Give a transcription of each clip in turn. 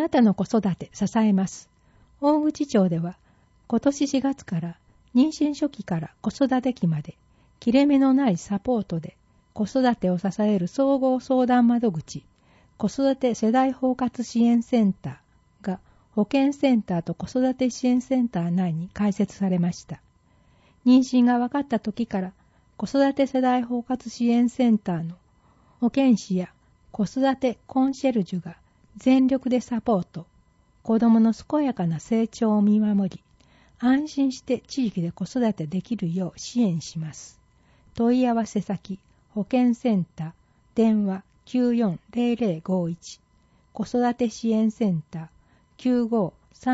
なたの子育て支えます。大口町では今年4月から妊娠初期から子育て期まで切れ目のないサポートで子育てを支える総合相談窓口子育て世代包括支援センターが保健センターと子育て支援センター内に開設されました。妊娠が分かった時から子育て世代包括支援センターの保健師や子育てコンシェルジュが全力でサポート、子どもの健やかな成長を見守り、安心して地域で子育てできるよう支援します。問い合わせ先、保健センター、電話940051、子育て支援センター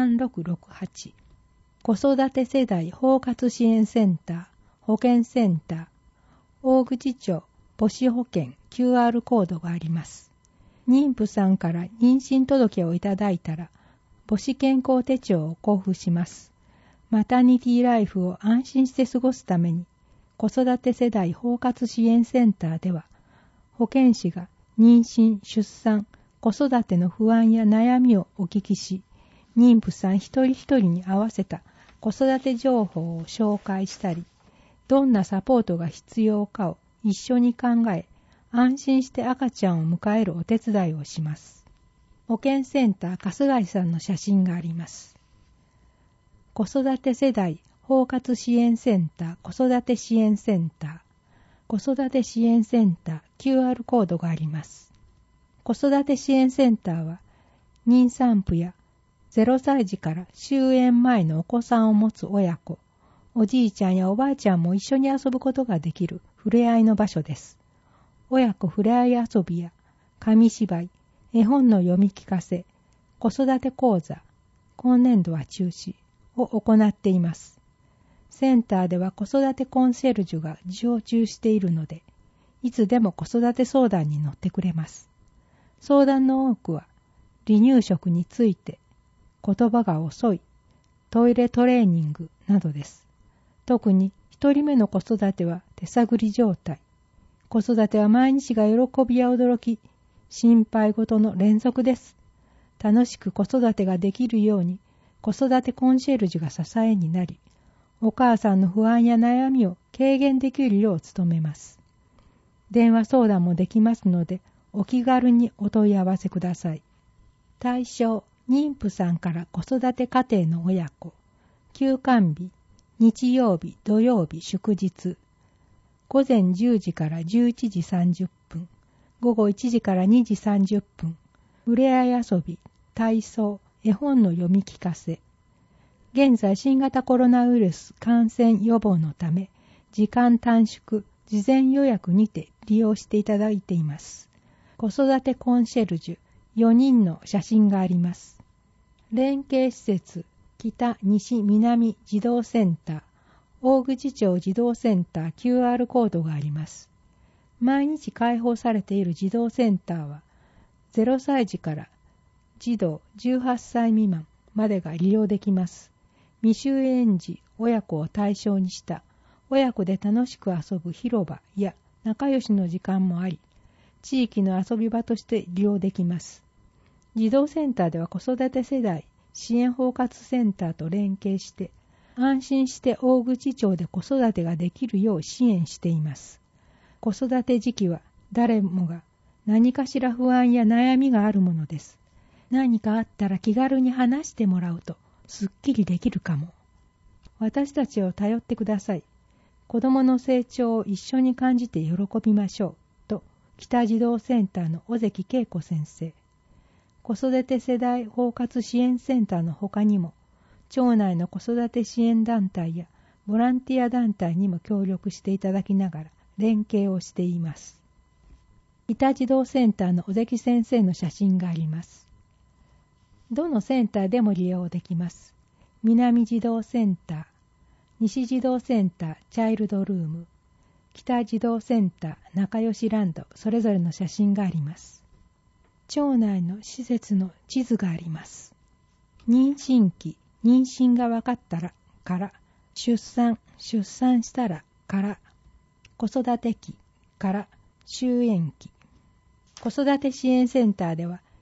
953668、子育て世代包括支援センター、保健センター、大口町母子保健 QR コードがあります。妊婦さんから妊娠届をいただいたら、母子健康手帳を交付します。マタニティライフを安心して過ごすために、子育て世代包括支援センターでは、保健師が妊娠、出産、子育ての不安や悩みをお聞きし、妊婦さん一人一人に合わせた子育て情報を紹介したり、どんなサポートが必要かを一緒に考え、安心して赤ちゃんを迎えるお手伝いをします。保健センター春日井さんの写真があります。子育て世代包括支援センター子育て支援センター子育て支援センター QR コードがあります。子育て支援センターは妊産婦や0歳児から終園前のお子さんを持つ親子、おじいちゃんやおばあちゃんも一緒に遊ぶことができる触れ合いの場所です。親子触れ合い遊びや紙芝居、絵本の読み聞かせ、子育て講座、今年度は中止を行っています。センターでは子育てコンシェルジュが常駐しているので、いつでも子育て相談に乗ってくれます。相談の多くは、離乳食について、言葉が遅い、トイレトレーニングなどです。特に一人目の子育ては手探り状態。子育ては毎日が喜びや驚き、心配事の連続です。楽しく子育てができるように、子育てコンシェルジュが支えになり、お母さんの不安や悩みを軽減できるよう努めます。電話相談もできますので、お気軽にお問い合わせください。対象、妊婦さんから子育て家庭の親子、休館日、日曜日、土曜日、祝日、午前10時から11時30分、午後1時から2時30分、触れ合い遊び、体操、絵本の読み聞かせ。現在新型コロナウイルス感染予防のため、時間短縮、事前予約にて利用していただいています。子育てコンシェルジュ4人の写真があります。連携施設、北、西、南児童センター、大口町児童センター QR コードがあります。毎日開放されている児童センターは、0歳児から児童18歳未満までが利用できます。未就園児、親子を対象にした親子で楽しく遊ぶ広場や仲良しの時間もあり、地域の遊び場として利用できます。児童センターでは子育て世代支援包括センターと連携して、安心して大口町で子育てができるよう支援しています。子育て時期は誰もが何かしら不安や悩みがあるものです。何かあったら気軽に話してもらうとすっきりできるかも。私たちを頼ってください。子どもの成長を一緒に感じて喜びましょう。と北児童センターの尾関恵子先生。子育て世代包括支援センターの他にも、町内の子育て支援団体やボランティア団体にも協力していただきながら連携をしています。北児童センターの尾関先生の写真があります。どのセンターでも利用できます。南児童センター、西児童センターチャイルドルーム、北児童センター仲良しランド、それぞれの写真があります。町内の施設の地図があります。妊娠期、妊娠が分かったらから、出産したらから、子育て期から終園期。子育て支援センターでは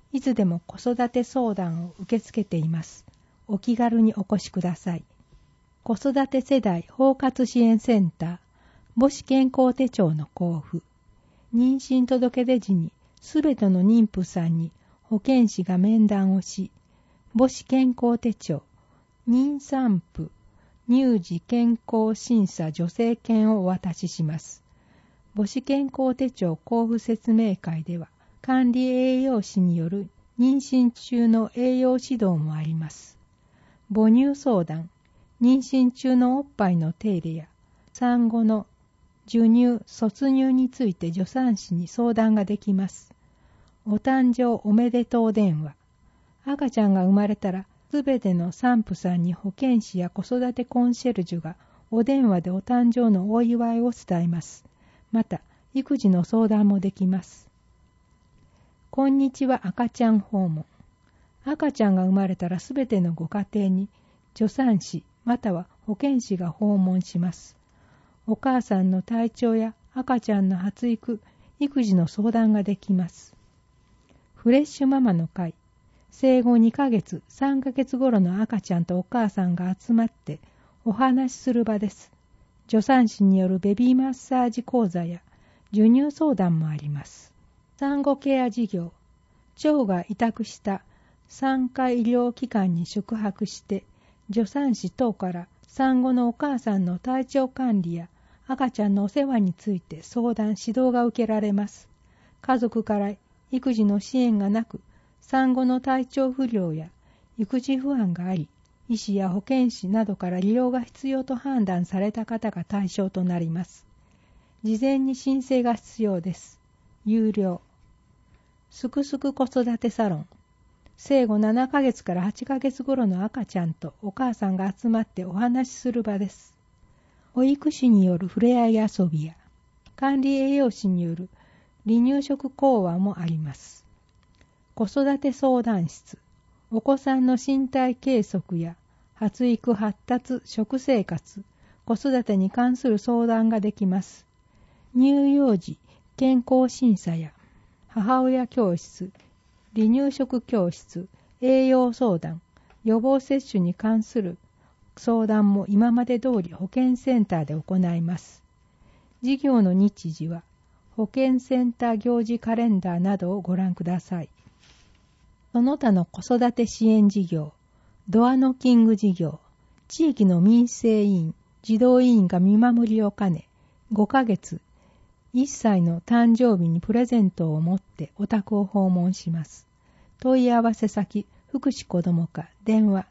いつでも子育て相談を受け付けています。お気軽にお越しください。子育て世代包括支援センター、母子健康手帳の交付。妊娠届出時にすべての妊婦さんに保健師が面談をし、母子健康手帳、妊産婦、乳児健康審査助成券をお渡しします。母子健康手帳交付説明会では、管理栄養士による妊娠中の栄養指導もあります。母乳相談、妊娠中のおっぱいの手入れや産後の授乳・卒乳について助産師に相談ができます。お誕生おめでとう電話。赤ちゃんが生まれたら、すべての産婦さんに保健師や子育てコンシェルジュがお電話でお誕生のお祝いを伝えます。また、育児の相談もできます。こんにちは赤ちゃん訪問。赤ちゃんが生まれたらすべてのご家庭に助産師または保健師が訪問します。お母さんの体調や赤ちゃんの発育、育児の相談ができます。フレッシュママの会。生後2ヶ月、3ヶ月頃の赤ちゃんとお母さんが集まってお話しする場です。助産師によるベビーマッサージ講座や授乳相談もあります。産後ケア事業。町が委託した産科医療機関に宿泊して助産師等から産後のお母さんの体調管理や赤ちゃんのお世話について相談・指導が受けられます。家族から育児の支援がなく、産後の体調不良や育児不安があり、医師や保健師などから利用が必要と判断された方が対象となります。事前に申請が必要です。有料。すくすく子育てサロン。生後7ヶ月から8ヶ月頃の赤ちゃんとお母さんが集まってお話しする場です。保育士による触れ合い遊びや管理栄養士による離乳食講話もあります。子育て相談室。お子さんの身体計測や発育発達、食生活、子育てに関する相談ができます。乳幼児健康審査や母親教室、離乳食教室、栄養相談、予防接種に関する相談も今まで通り保健センターで行います。事業の日時は保健センター行事カレンダーなどをご覧ください。その他の子育て支援事業、ドアノッキング事業、地域の民生委員、児童委員が見守りを兼ね、5ヶ月、1歳の誕生日にプレゼントを持ってお宅を訪問します。問い合わせ先、福祉子ども課、電話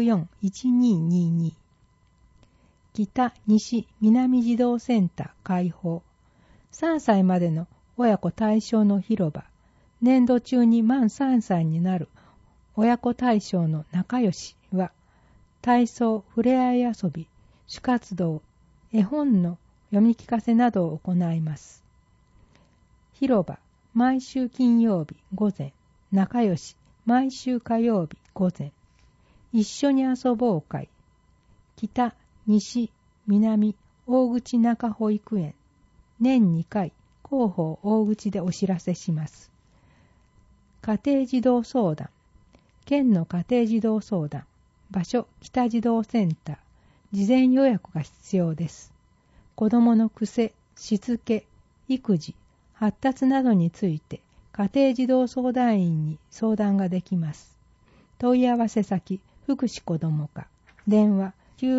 94-1222。北、西、南児童センター開放。3歳までの親子対象の広場。年度中に満3歳になる親子対象の仲良しは、体操、ふれあい遊び、主活動、絵本の読み聞かせなどを行います。広場、毎週金曜日午前、仲良し、毎週火曜日午前、一緒に遊ぼう会、北、西、南、大口中保育園、年2回、広報大口でお知らせします。家庭児童相談、県の家庭児童相談、場所、北児童センター、事前予約が必要です。子どもの癖、しつけ、育児、発達などについて家庭児童相談員に相談ができます。問い合わせ先、福祉子ども課、電話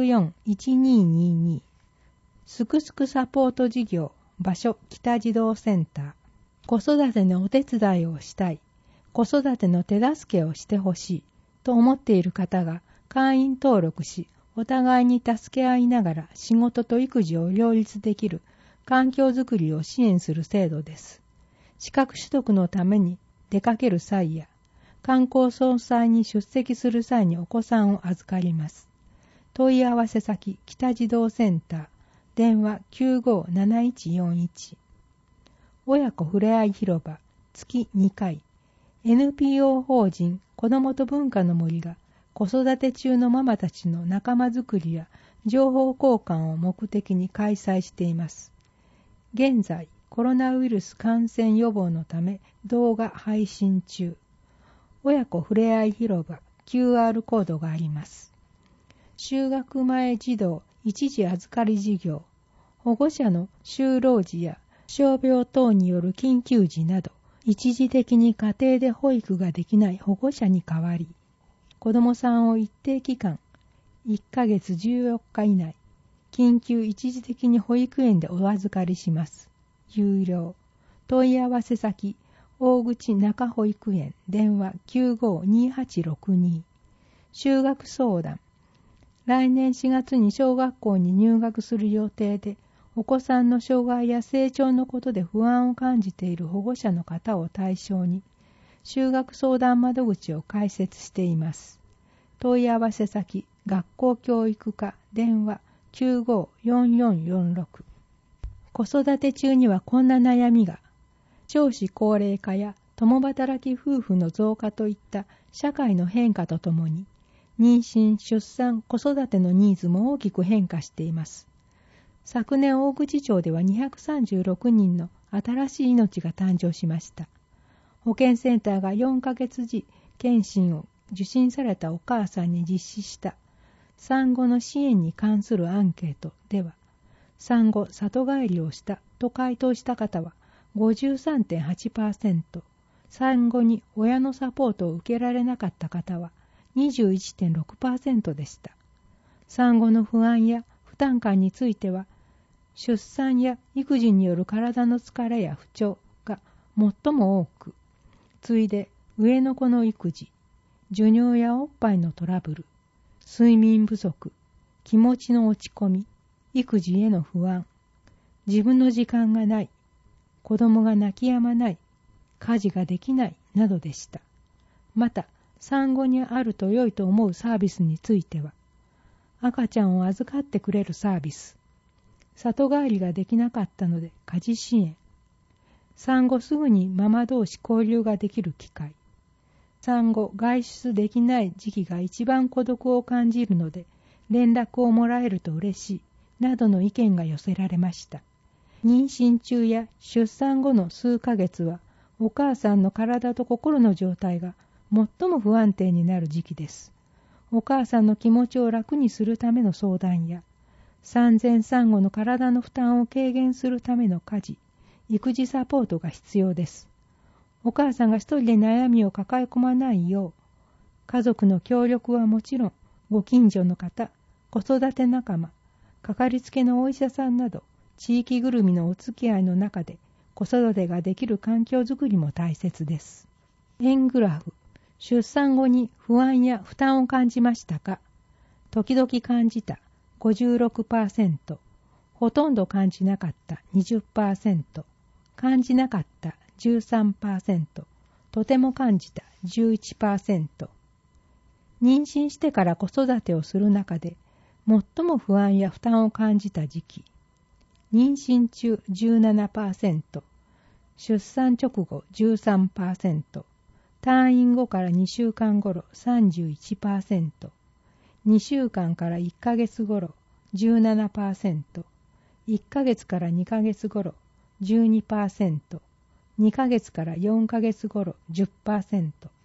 94-1222。すくすくサポート事業、場所、北児童センター。子育てのお手伝いをしたい、子育ての手助けをしてほしいと思っている方が会員登録し、お互いに助け合いながら仕事と育児を両立できる環境づくりを支援する制度です。資格取得のために出かける際や観光総裁に出席する際にお子さんを預かります。問い合わせ先、北児童センター、電話 957141。親子ふれあい広場、月2回。NPO 法人子どもと文化の森が子育て中のママたちの仲間づくりや情報交換を目的に開催しています。現在、コロナウイルス感染予防のため動画配信中。 親子ふれあい広場 QR コードがあります。就学前児童一時預かり事業、保護者の就労時や傷病等による緊急時など、一時的に家庭で保育ができない保護者に代わり、子どもさんを一定期間、1ヶ月14日以内、緊急一時的に保育園でお預かりします。有料。問い合わせ先、大口中保育園、電話 952862。就学相談。来年4月に小学校に入学する予定で、お子さんの障害や成長のことで不安を感じている保護者の方を対象に、就学相談窓口を開設しています。問い合わせ先、学校教育課、電話 954446。子育て中にはこんな悩みが、少子高齢化や共働き夫婦の増加といった社会の変化とともに、妊娠、出産、子育てのニーズも大きく変化しています。昨年大口町では236人の新しい命が誕生しました。保健センターが4ヶ月時検診を受診されたお母さんに実施した産後の支援に関するアンケートでは、産後里帰りをしたと回答した方は 53.8%、産後に親のサポートを受けられなかった方は 21.6% でした。産後の不安や負担感については、出産や育児による体の疲れや不調が最も多く、次いで上の子の育児、授乳やおっぱいのトラブル、睡眠不足、気持ちの落ち込み、育児への不安、自分の時間がない、子供が泣き止まない、家事ができないなどでした。また、産後にあると良いと思うサービスについては、赤ちゃんを預かってくれるサービス、里帰りができなかったので家事支援、産後すぐにママ同士交流ができる機会、産後外出できない時期が一番孤独を感じるので連絡をもらえると嬉しいなどの意見が寄せられました。妊娠中や出産後の数ヶ月はお母さんの体と心の状態が最も不安定になる時期です。お母さんの気持ちを楽にするための相談や、産前産後の体の負担を軽減するための家事、育児サポートが必要です。お母さんが一人で悩みを抱え込まないよう、家族の協力はもちろん、ご近所の方、子育て仲間、かかりつけのお医者さんなど、地域ぐるみのお付き合いの中で、子育てができる環境づくりも大切です。円グラフ、出産後に不安や負担を感じましたか？時々感じた 56%、ほとんど感じなかった 20%、感じなかった 13%、とても感じた 11%。妊娠してから子育てをする中で、最も不安や負担を感じた時期。妊娠中 17%、出産直後 13%、退院後から2週間頃 31%、2週間から1ヶ月頃 17%、1ヶ月から2ヶ月頃 12%、2ヶ月から4ヶ月頃 10%、